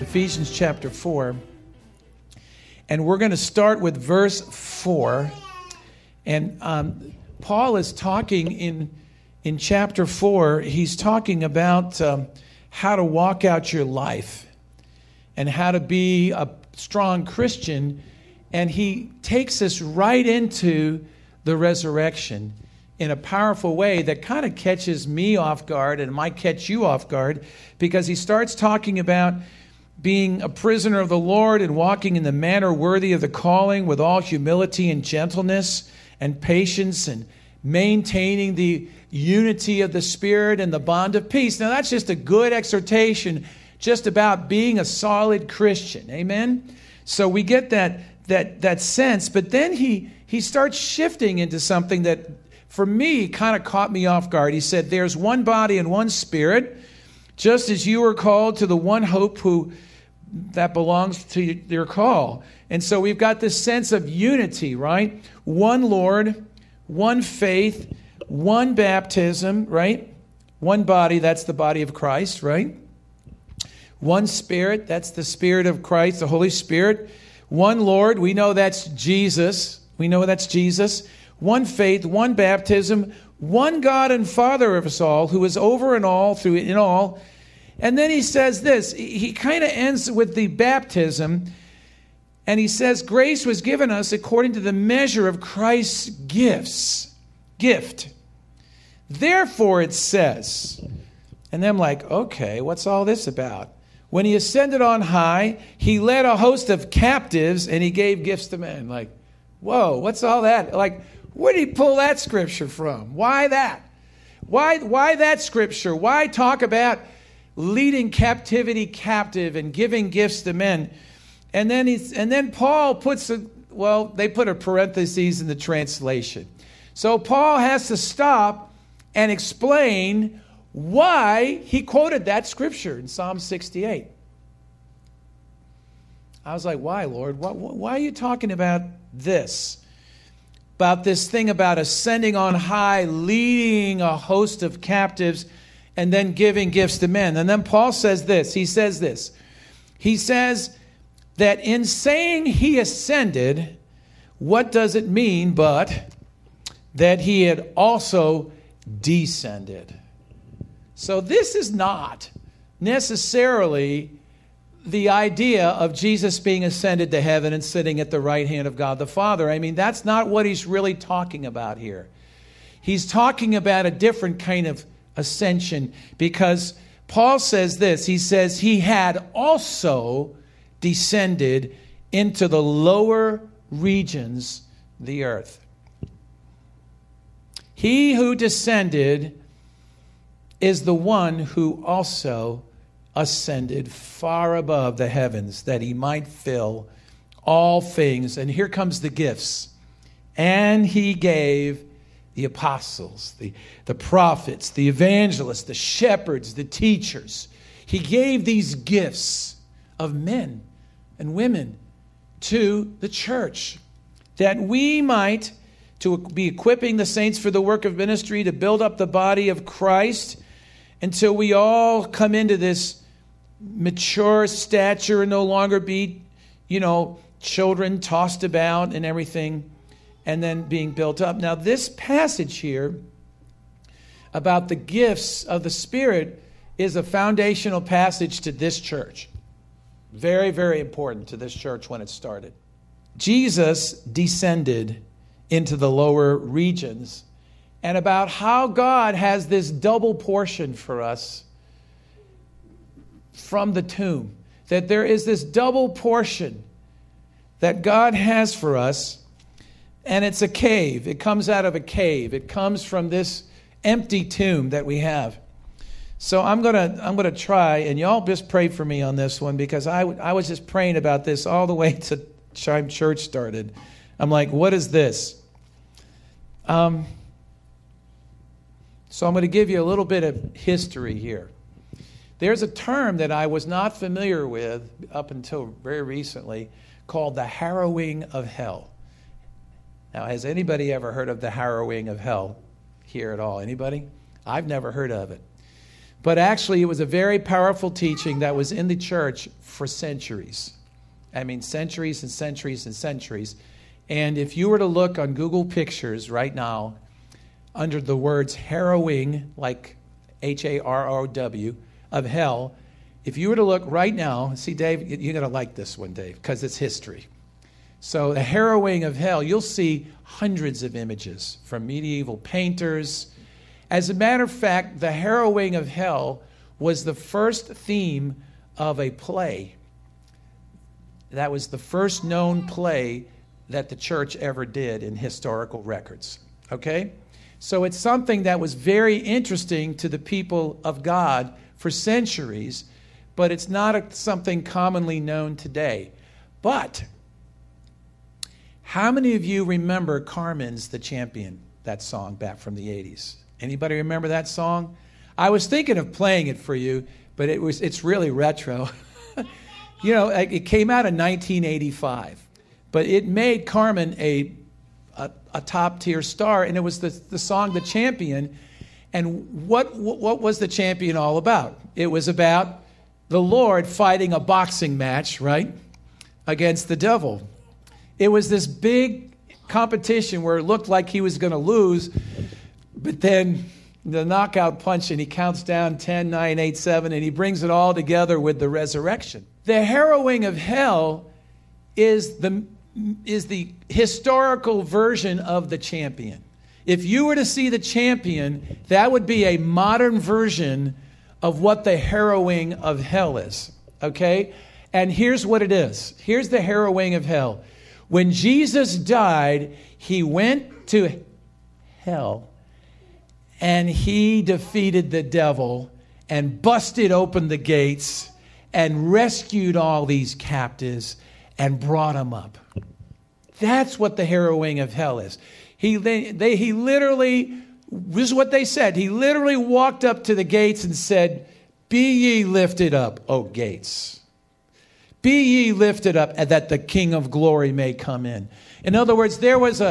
Ephesians chapter 4. And we're going to start with verse 4. And Paul is talking in chapter 4. He's talking about how to walk out your life and how to be a strong Christian. And he takes us right into the resurrection in a powerful way that kind of catches me off guard and might catch you off guard, because he starts talking about being a prisoner of the Lord and walking in the manner worthy of the calling with all humility and gentleness and patience and maintaining the unity of the Spirit and the bond of peace. Now that's just a good exhortation just about being a solid Christian. Amen? So we get that sense, but then he starts shifting into something that for me kind of caught me off guard. He said, there's one body and one Spirit, just as you were called to the one hope that belongs to your call. And so we've got this sense of unity, right? One Lord, one faith, one baptism, right? One body, that's the body of Christ, right? One Spirit, that's the Spirit of Christ, the Holy Spirit. One Lord, we know that's Jesus. One faith, one baptism, one God and Father of us all, who is over and all, through in all. And then he says this. He kind of ends with the baptism. And he says, grace was given us according to the measure of Christ's gift. Therefore it says, and then I'm like, okay, what's all this about? When he ascended on high, he led a host of captives and he gave gifts to men. Like, whoa, what's all that? Like, where did he pull that scripture from? Why that? Why that scripture? Why talk about leading captivity captive and giving gifts to men? And then Paul they put a parenthesis in the translation. So Paul has to stop and explain why he quoted that scripture in Psalm 68. I was like, why, Lord? Why are you talking about this? About this thing about ascending on high, leading a host of captives, and then giving gifts to men. And then Paul says this. He says that in saying he ascended, what does it mean but that he had also descended? So this is not necessarily the idea of Jesus being ascended to heaven and sitting at the right hand of God the Father. I mean, that's not what he's really talking about here. He's talking about a different kind of ascension, because Paul says this. He says he had also descended into the lower regions of the earth. He who descended is the one who also ascended far above the heavens, that he might fill all things. And here comes the gifts. And he gave the apostles, the prophets, the evangelists, the shepherds, the teachers. He gave these gifts of men and women to the church, that we might to be equipping the saints for the work of ministry, to build up the body of Christ until we all come into this mature stature and no longer be, children tossed about and everything, and then being built up. Now, this passage here about the gifts of the Spirit is a foundational passage to this church. Very, very important to this church when it started. Jesus descended into the lower regions, and about how God has this double portion for us from the tomb. That there is this double portion that God has for us, and it's a cave. It comes out of a cave. It comes from this empty tomb that we have. So I'm gonna try, and y'all just pray for me on this one, because I was just praying about this all the way to time church started. I'm like, what is this? So I'm going to give you a little bit of history here. There's a term that I was not familiar with up until very recently called the harrowing of hell. Now, has anybody ever heard of the harrowing of hell here at all? Anybody? I've never heard of it. But actually, it was a very powerful teaching that was in the church for centuries. I mean, centuries and centuries and centuries. And if you were to look on Google Pictures right now, under the words harrowing, like Harrow, of hell, if you were to look right now, see, Dave, you're going to like this one, Dave, because it's history. So the harrowing of hell, you'll see hundreds of images from medieval painters. As a matter of fact, the harrowing of hell was the first theme of a play. That was the first known play that the church ever did in historical records. Okay? So it's something that was very interesting to the people of God for centuries, but it's not something commonly known today. But how many of you remember Carmen's The Champion, that song back from the 80s? Anybody remember that song? I was thinking of playing it for you, but it's really retro. You know, it came out in 1985, but it made Carmen a top-tier star, and it was the song The Champion. And what was The Champion all about? It was about the Lord fighting a boxing match, right, against the devil. It was this big competition where it looked like he was going to lose, but then the knockout punch, and he counts down 10, 9, 8, 7, and he brings it all together with the resurrection. The harrowing of hell is the historical version of The Champion. If you were to see The Champion, that would be a modern version of what the harrowing of hell is. Okay? And here's what it is. Here's the harrowing of hell. When Jesus died, he went to hell and he defeated the devil and busted open the gates and rescued all these captives and brought them up. That's what the harrowing of hell is. He literally, this is what they said, he literally walked up to the gates and said, "Be ye lifted up, O gates. Be ye lifted up, that the King of glory may come in." In other words, there was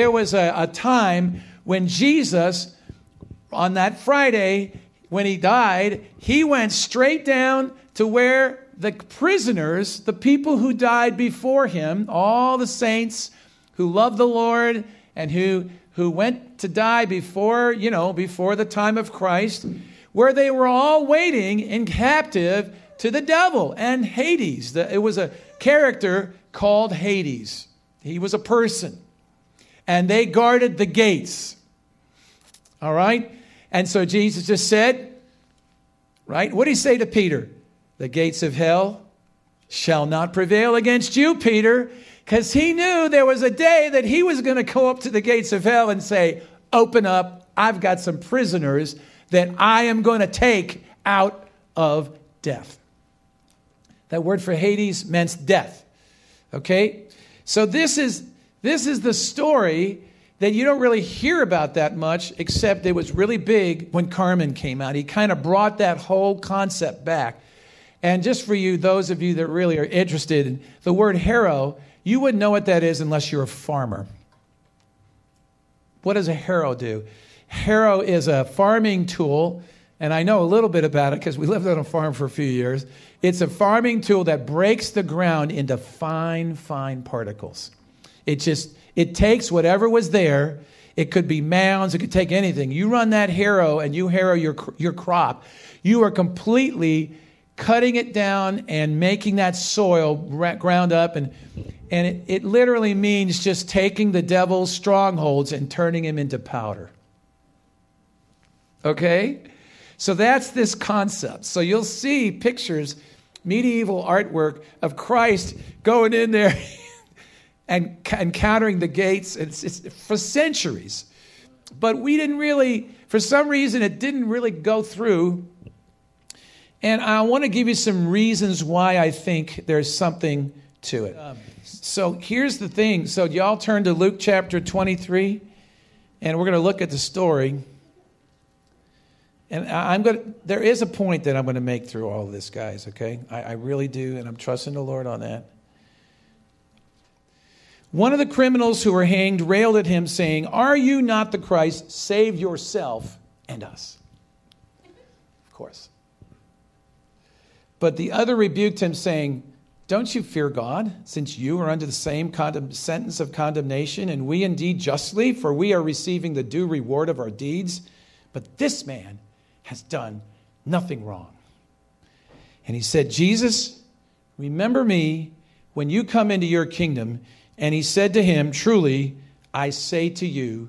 a time when Jesus, on that Friday, when he died, he went straight down to where the prisoners, the people who died before him, all the saints who loved the Lord and who went to die before the time of Christ, where they were all waiting in captive to the devil and Hades. It was a character called Hades. He was a person. And they guarded the gates. All right? And so Jesus just said, right? What did he say to Peter? "The gates of hell shall not prevail against you, Peter." Because he knew there was a day that he was going to go up to the gates of hell and say, "Open up, I've got some prisoners that I am going to take out of death." That word for Hades meant death. Okay? So this is the story that you don't really hear about that much, except it was really big when Carmen came out. He kind of brought that whole concept back. And just for you, those of you that really are interested in the word harrow, you wouldn't know what that is unless you're a farmer. What does a harrow do? Harrow is a farming tool, and I know a little bit about it because we lived on a farm for a few years. It's a farming tool that breaks the ground into fine, fine particles. It takes whatever was there. It could be mounds. It could take anything. You run that harrow and you harrow your crop. You are completely cutting it down and making that soil ground up. And it literally means just taking the devil's strongholds and turning him into powder. Okay? So that's this concept. So you'll see pictures, medieval artwork of Christ going in there and encountering the gates. It's for centuries. But we didn't really, for some reason, it didn't really go through. And I want to give you some reasons why I think there's something to it. So here's the thing. So y'all turn to Luke chapter 23, and we're going to look at the story. And there is a point that I'm going to make through all of this, guys, okay? I really do, and I'm trusting the Lord on that. One of the criminals who were hanged railed at him, saying, "Are you not the Christ? Save yourself and us." of course. But the other rebuked him, saying, don't you fear God, since you are under the same sentence of condemnation, and we indeed justly, for we are receiving the due reward of our deeds. But this man has done nothing wrong. And he said, Jesus, remember me when you come into your kingdom. And he said to him, truly, I say to you,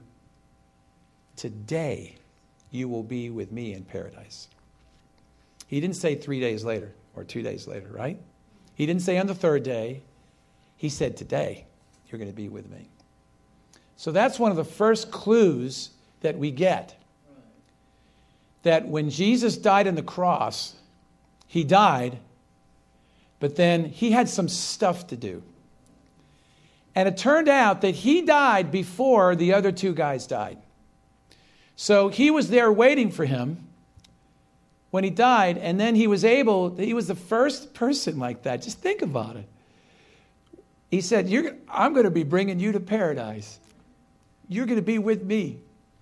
today you will be with me in paradise. He didn't say 3 days later or 2 days later, right? He didn't say on the third day. He said, today you're going to be with me. So that's one of the first clues that we get. That when Jesus died on the cross, he died, but then he had some stuff to do. And it turned out that he died before the other two guys died. So he was there waiting for him when he died, and then he was the first person like that. Just think about it. He said, I'm going to be bringing you to paradise. You're going to be with me.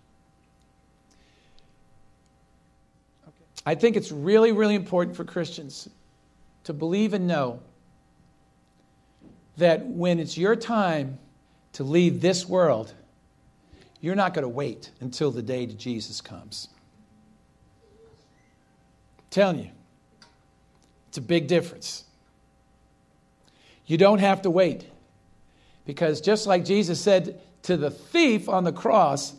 I think it's really, really important for Christians to believe and know that when it's your time to leave this world, you're not going to wait until the day that Jesus comes. I'm telling you, it's a big difference. You don't have to wait. Because just like Jesus said to the thief on the cross,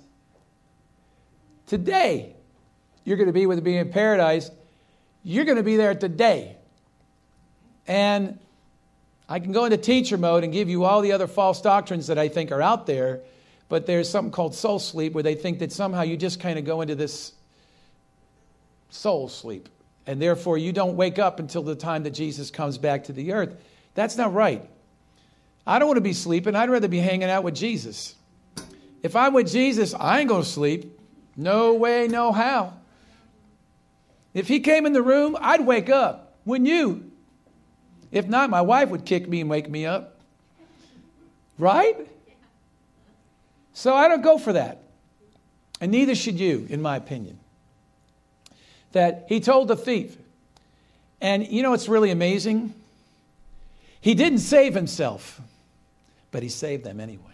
today you're going to be with me in paradise. You're going to be there today. And I can go into teacher mode and give you all the other false doctrines that I think are out there, but there's something called soul sleep where they think that somehow you just kind of go into this soul sleep, and therefore you don't wake up until the time that Jesus comes back to the earth. That's not right. I don't want to be sleeping. I'd rather be hanging out with Jesus. If I'm with Jesus, I ain't going to sleep. No way, no how. If he came in the room, I'd wake up. Wouldn't you? If not, my wife would kick me and wake me up. Right? So I don't go for that. And neither should you, in my opinion. That he told the thief. And you know what's really amazing? He didn't save himself, but he saved them anyway.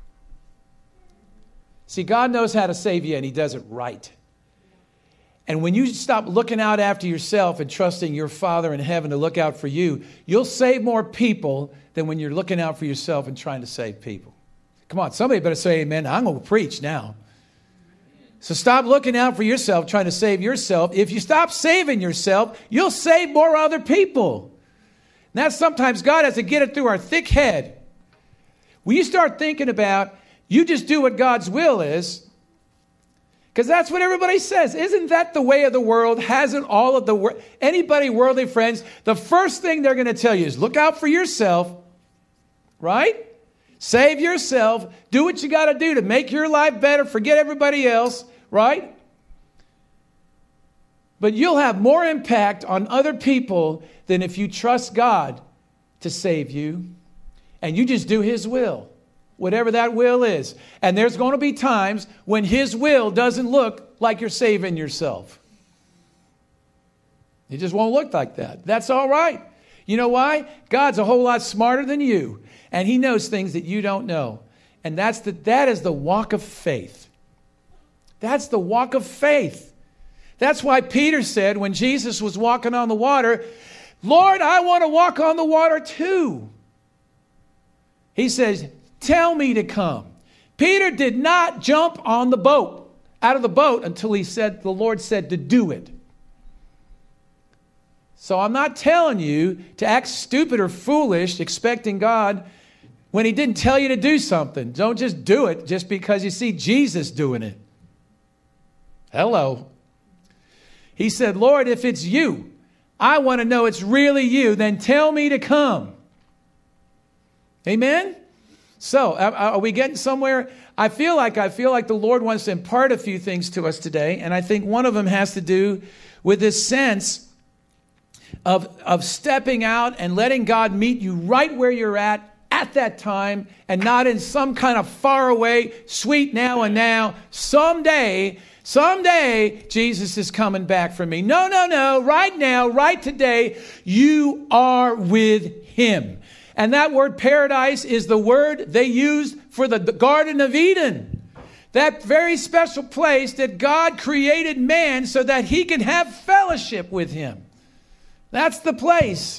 See, God knows how to save you, and he does it right. And when you stop looking out after yourself and trusting your Father in heaven to look out for you, you'll save more people than when you're looking out for yourself and trying to save people. Come on, somebody better say amen. I'm going to preach now. So stop looking out for yourself, trying to save yourself. If you stop saving yourself, you'll save more other people. Now, sometimes God has to get it through our thick head. When you start thinking about, you just do what God's will is, because that's what everybody says. Isn't that the way of the world? Hasn't all of the anybody worldly friends, the first thing they're going to tell you is look out for yourself, right? Save yourself. Do what you got to do to make your life better. Forget everybody else, right? But you'll have more impact on other people than if you trust God to save you and you just do his will, whatever that will is. And there's going to be times when his will doesn't look like you're saving yourself. It just won't look like that. That's all right. You know why? God's a whole lot smarter than you, and he knows things that you don't know. And that is the walk of faith. That's the walk of faith. That's why Peter said when Jesus was walking on the water, Lord, I want to walk on the water too. He says, tell me to come. Peter did not jump on the boat, out of the boat, until the Lord said to do it. So I'm not telling you to act stupid or foolish, expecting God when he didn't tell you to do something. Don't just do it just because you see Jesus doing it. Hello. He said, Lord, if it's you, I want to know it's really you, then tell me to come. Amen? So, are we getting somewhere? I feel like the Lord wants to impart a few things to us today, and I think one of them has to do with this sense of stepping out and letting God meet you right where you're at that time, and not in some kind of faraway, sweet now and now, someday, Someday, Jesus is coming back for me. No, no, no. Right now, right today, you are with him. And that word paradise is the word they used for the Garden of Eden. That very special place that God created man so that he can have fellowship with him. That's the place.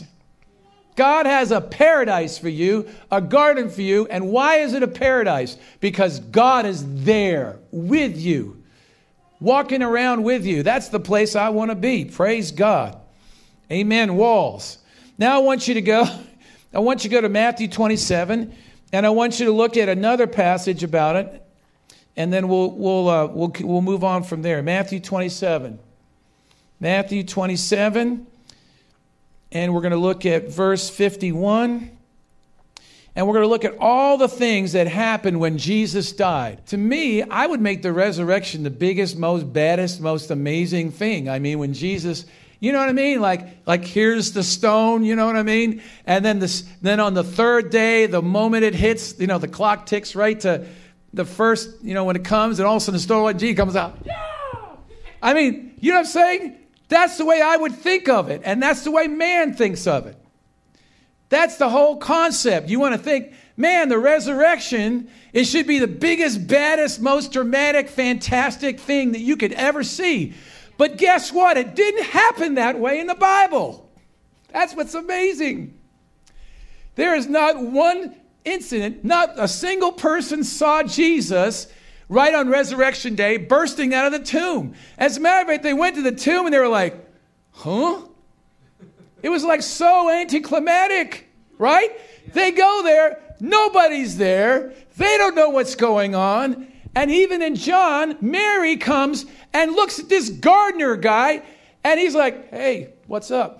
God has a paradise for you, a garden for you. And why is it a paradise? Because God is there with you, walking around with you. That's the place I want to be. Praise God. Amen. Walls. Now I want you to go to Matthew 27, and I want you to look at another passage about it. And then we'll move on from there. Matthew 27. Matthew 27. And we're going to look at verse 51. And we're going to look at all the things that happened when Jesus died. To me, I would make the resurrection the biggest, most baddest, most amazing thing. I mean, when Jesus, you know what I mean? Like here's the stone, you know what I mean? And then on the third day, the moment it hits, the clock ticks right to the first, when it comes, and all of a sudden the Story G comes out. Yeah! I mean, you know what I'm saying? That's the way I would think of it. And that's the way man thinks of it. That's the whole concept. You want to think, man, the resurrection, it should be the biggest, baddest, most dramatic, fantastic thing that you could ever see. But guess what? It didn't happen that way in the Bible. That's what's amazing. There is not one incident, not a single person saw Jesus right on Resurrection Day bursting out of the tomb. As a matter of fact, they went to the tomb and they were like, huh? It was like so anticlimactic, right? Yeah. They go there, nobody's there, they don't know what's going on. And even in John, Mary comes and looks at this gardener guy and he's like, hey, what's up?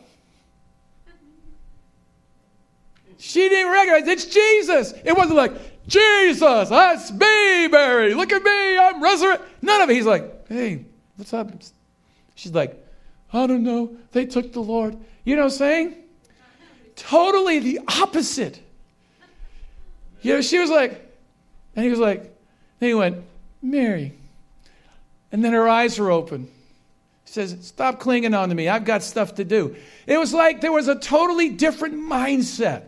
She didn't recognize it's Jesus. It wasn't like, Jesus, that's me, Mary. Look at me, I'm resurrected. None of it. He's like, hey, what's up? She's like, I don't know. They took the Lord. You know what I'm saying? Totally the opposite. She was like, and he was like, then he went, Mary. And then her eyes were open. He says, stop clinging on to me. I've got stuff to do. It was like there was a totally different mindset.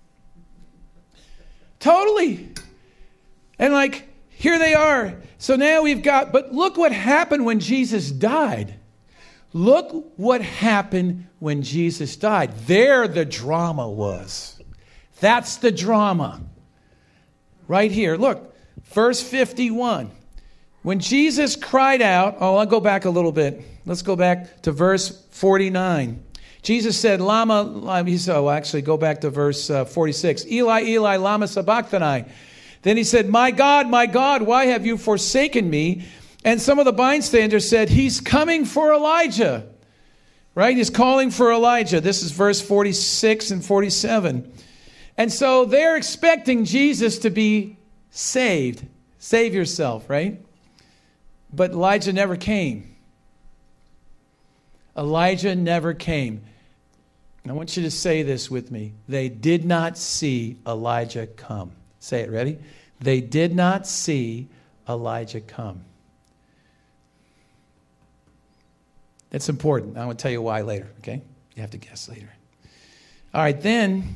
Totally. And like, here they are. So now but look what happened when Jesus died. Look what happened when Jesus died. There the drama was. That's the drama. Right here. Look, verse 51. When Jesus cried out, I'll go back a little bit. Let's go back to verse 49. Jesus said, go back to verse 46. Eli, Eli, lama sabachthani. Then he said, my God, why have you forsaken me? And some of the bystanders said, he's coming for Elijah. Right? He's calling for Elijah. This is verse 46 and 47. And so they're expecting Jesus to be saved. Save yourself, right? But Elijah never came. Elijah never came. I want you to say this with me. They did not see Elijah come. Say it, ready? They did not see Elijah come. It's important. I'm going to tell you why later, okay? You have to guess later. All right, then,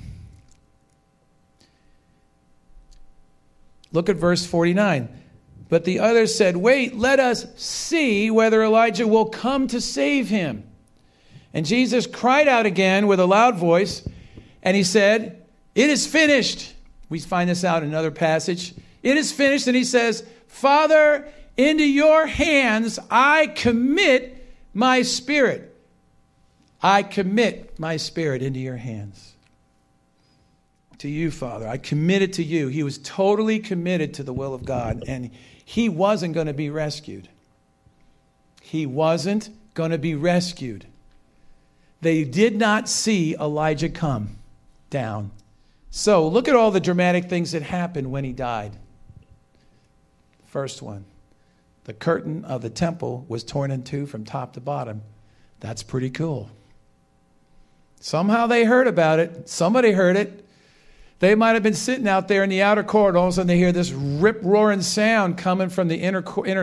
look at verse 49. But the others said, wait, let us see whether Elijah will come to save him. And Jesus cried out again with a loud voice, and he said, it is finished. We find this out in another passage. It is finished, and he says, Father, into your hands I commit my spirit. I commit my spirit into your hands. To you, Father. I commit it to you. He was totally committed to the will of God, and he wasn't going to be rescued. He wasn't going to be rescued. They did not see Elijah come down. So look at all the dramatic things that happened when he died. First one, the curtain of the temple was torn in two from top to bottom. That's pretty cool. Somehow they heard about it. Somebody heard it. They might have been sitting out there in the outer court. All of a sudden they hear this rip-roaring sound coming from the inner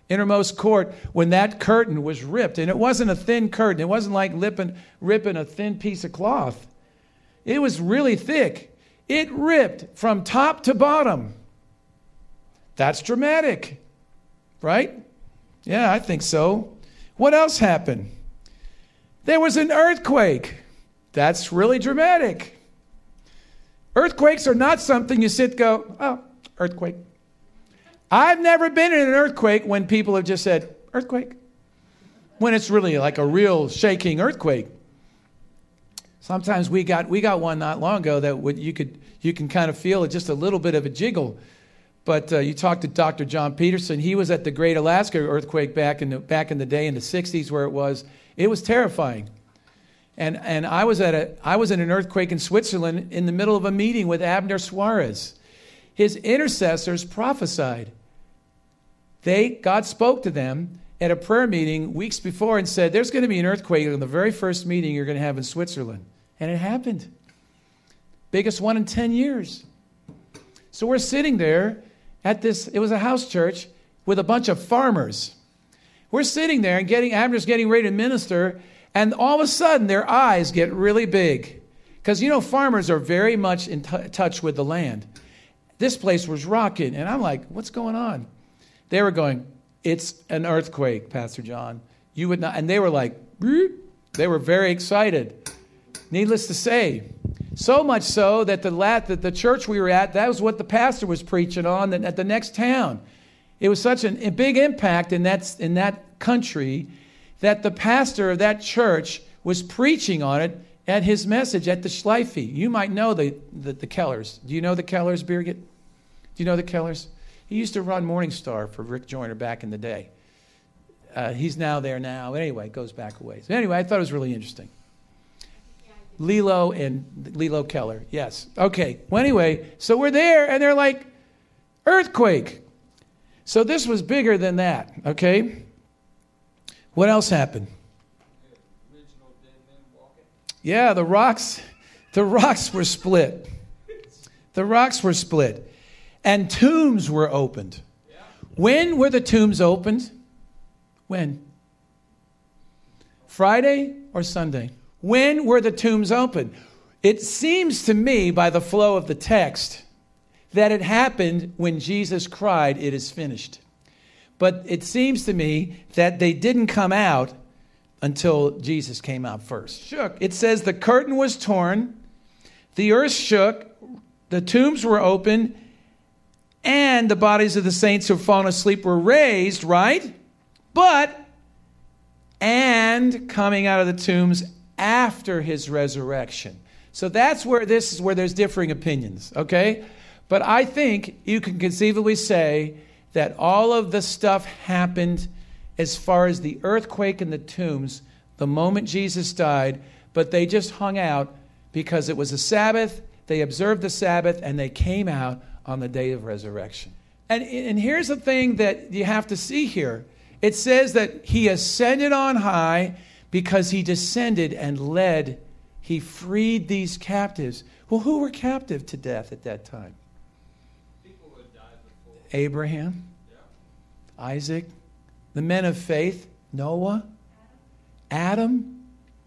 innermost court, when that curtain was ripped. And it wasn't a thin curtain. It wasn't like ripping a thin piece of cloth. It was really thick. It ripped from top to bottom. That's dramatic, right? Yeah, I think so. What else happened? There was an earthquake. That's really dramatic. Earthquakes are not something you sit and go, oh, earthquake. I've never been in an earthquake when people have just said, earthquake. When it's really like a real shaking earthquake. Sometimes we got one not long ago that you can kind of feel it, just a little bit of a jiggle. But you talk to Dr. John Peterson. He was at the Great Alaska earthquake back in the day in the 60s where it was terrifying. And I was in an earthquake in Switzerland in the middle of a meeting with Abner Suarez. His intercessors prophesied. God spoke to them at a prayer meeting weeks before and said, there's going to be an earthquake in the very first meeting you're going to have in Switzerland. And it happened. Biggest one in 10 years. So we're sitting there at it was a house church with a bunch of farmers. We're sitting there and Abner's getting ready to minister, and all of a sudden their eyes get really big. Because, farmers are very much in touch with the land. This place was rocking, and I'm like, what's going on? They were going, it's an earthquake, Pastor John. You would not, and they were like, they were very excited. Needless to say, so much so that the church we were at, that was what the pastor was preaching on at the next town. It was such a big impact in that country that the pastor of that church was preaching on it at his message at the Schleife. You might know the Kellers. Do you know the Kellers, Birgit? Do you know the Kellers? He used to run Morning Star for Rick Joyner back in the day. He's now there now. Anyway, it goes back a ways. Anyway, I thought it was really interesting. Lilo Keller. Yes. Okay. Well, anyway, so we're there, and they're like, earthquake. So this was bigger than that, okay? What else happened? Yeah, the rocks were split. The rocks were split. And tombs were opened. When were the tombs opened? When? Friday or Sunday? When were the tombs opened? It seems to me, by the flow of the text, that it happened when Jesus cried, "It is finished." But it seems to me that they didn't come out until Jesus came out first. Shook. It says the curtain was torn, the earth shook, the tombs were opened, and the bodies of the saints who had fallen asleep were raised, right? And coming out of the tombs after his resurrection. So that's where there's differing opinions, okay? But I think you can conceivably say that all of the stuff happened as far as the earthquake and the tombs the moment Jesus died, but they just hung out because it was a Sabbath, they observed the Sabbath, and they came out on the day of resurrection. And here's the thing that you have to see here. It says that he ascended on high because he descended and he freed these captives. Well, who were captive to death at that time? People who had died before. Abraham, Isaac, the men of faith, Noah, Adam,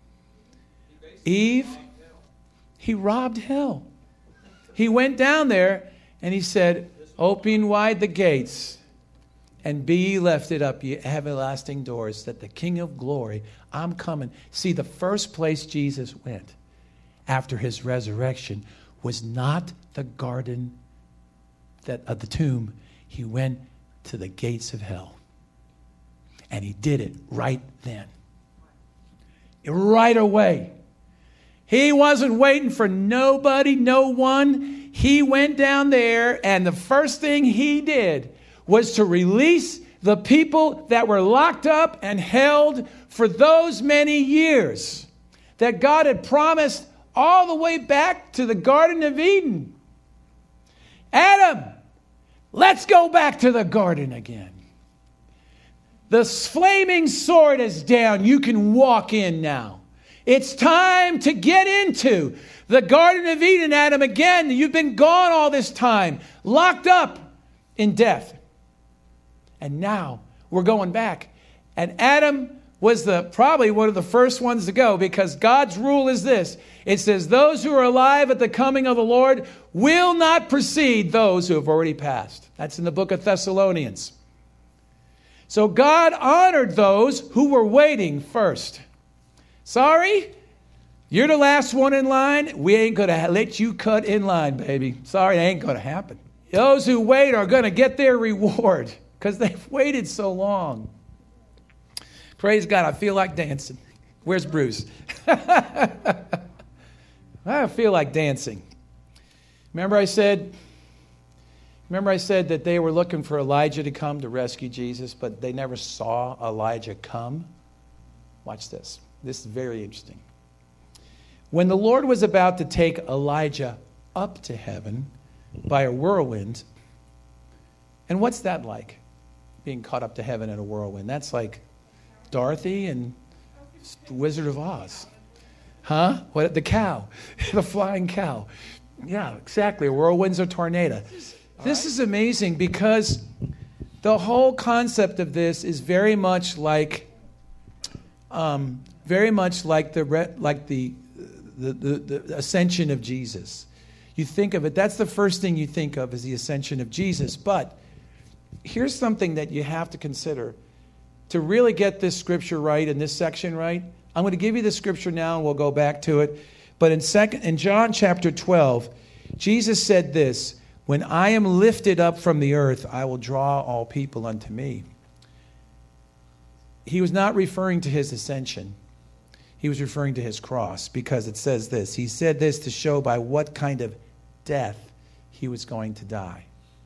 Eve. He robbed hell. He went down there and he said, "Open wide the gates, and be ye lifted up, ye everlasting doors, that the King of glory, I'm coming." See, the first place Jesus went after his resurrection was not the garden of the tomb. He went to the gates of hell. And he did it right then. Right away. He wasn't waiting for nobody, no one. He went down there, and the first thing he did was to release the people that were locked up and held for those many years that God had promised all the way back to the Garden of Eden. Adam, let's go back to the garden again. The flaming sword is down. You can walk in now. It's time to get into the Garden of Eden, Adam, again. You've been gone all this time, locked up in death. And now we're going back. And Adam was probably one of the first ones to go, because God's rule is this. It says, those who are alive at the coming of the Lord will not precede those who have already passed. That's in the book of Thessalonians. So God honored those who were waiting first. Sorry, you're the last one in line. We ain't going to let you cut in line, baby. Sorry, it ain't going to happen. Those who wait are going to get their reward because they've waited so long. Praise God, I feel like dancing. Where's Bruce? I feel like dancing. Remember I said that they were looking for Elijah to come to rescue Jesus, but they never saw Elijah come? Watch this. This is very interesting. When the Lord was about to take Elijah up to heaven by a whirlwind, and what's that like, being caught up to heaven in a whirlwind? That's like Dorothy and the Wizard of Oz. Huh? What? The cow. The flying cow. Yeah, exactly. A whirlwind's a tornado. This is amazing because the whole concept of this is very much like the ascension of Jesus. You think of it, that's the first thing you think of is the ascension of Jesus. But here's something that you have to consider. To really get this scripture right and this section right, I'm going to give you the scripture now and we'll go back to it. But in John chapter 12, Jesus said this, when I am lifted up from the earth, I will draw all people unto me. He was not referring to his ascension. He was referring to his cross, because it says this. He said this to show by what kind of death he was going to die.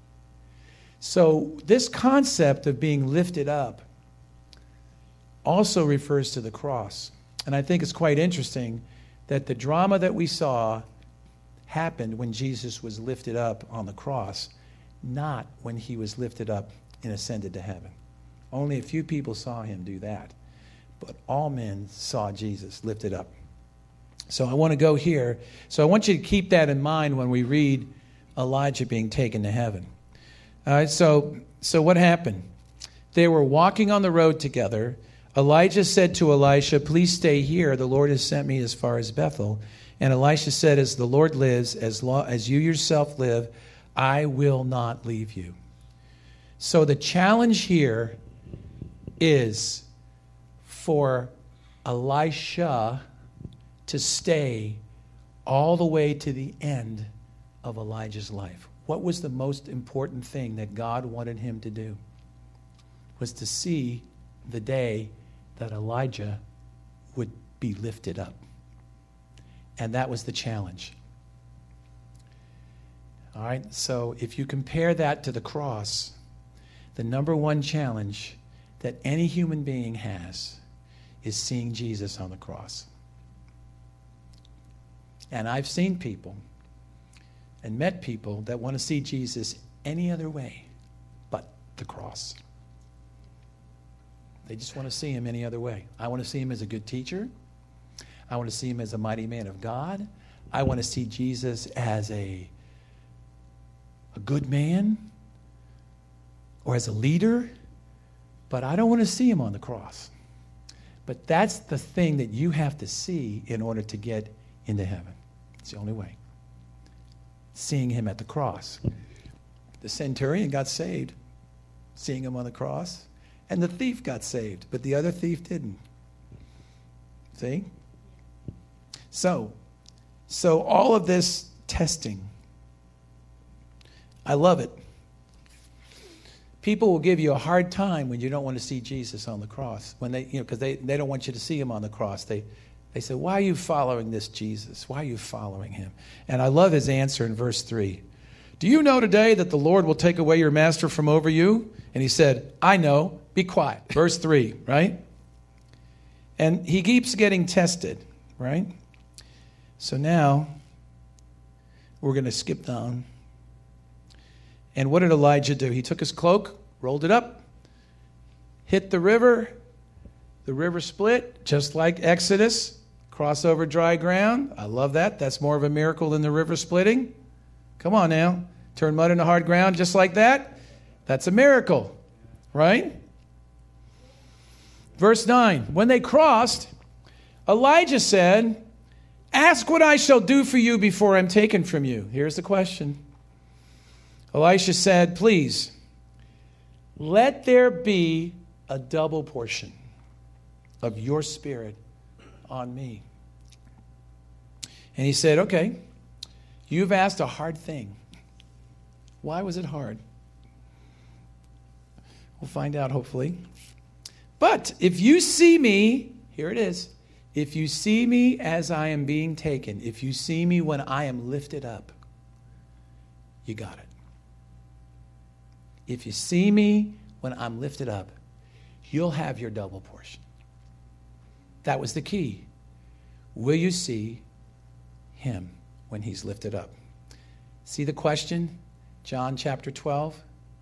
So this concept of being lifted up also refers to the cross. And I think it's quite interesting that the drama that we saw happened when Jesus was lifted up on the cross, not when he was lifted up and ascended to heaven. Only a few people saw him do that. But all men saw Jesus lifted up. So I want to go here. So I want you to keep that in mind when we read Elijah being taken to heaven. All right, so what happened? They were walking on the road together. Elijah said to Elisha, please stay here. The Lord has sent me as far as Bethel. And Elisha said, as the Lord lives, as you yourself live, I will not leave you. So the challenge here is for Elisha to stay all the way to the end of Elijah's life. What was the most important thing that God wanted him to do? Was to see the day that Elijah would be lifted up. And that was the challenge. All right, so if you compare that to the cross, the number one challenge that any human being has is seeing Jesus on the cross. And I've seen people and met people that want to see Jesus any other way but the cross. They just want to see him any other way. I want to see him as a good teacher. I want to see him as a mighty man of God. I want to see Jesus as a good man or as a leader, but I don't want to see him on the cross. But that's the thing that you have to see in order to get into heaven. It's the only way. Seeing him at the cross. The centurion got saved, seeing him on the cross, and the thief got saved, but the other thief didn't. See? So all of this testing, I love it. People will give you a hard time when you don't want to see Jesus on the cross. When they, because they don't want you to see him on the cross. They say, why are you following this Jesus? Why are you following him? And I love his answer in verse 3. Do you know today that the Lord will take away your master from over you? And he said, I know. Be quiet. Verse 3, right? And he keeps getting tested, right? So now we're going to skip down. And what did Elijah do? He took his cloak, rolled it up, hit the river split, just like Exodus, cross over dry ground. I love that. That's more of a miracle than the river splitting. Come on now. Turn mud into hard ground just like that. That's a miracle, right? Verse 9, when they crossed, Elijah said, ask what I shall do for you before I'm taken from you. Here's the question. Elisha said, please, let there be a double portion of your spirit on me. And he said, okay, you've asked a hard thing. Why was it hard? We'll find out, hopefully. But if you see me, here it is. If you see me as I am being taken, if you see me when I am lifted up, you got it. If you see me when I'm lifted up, you'll have your double portion. That was the key. Will you see him when he's lifted up? See the question? John chapter 12.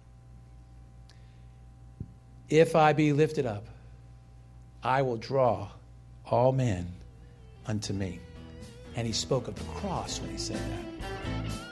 If I be lifted up, I will draw all men unto me. And he spoke of the cross when he said that.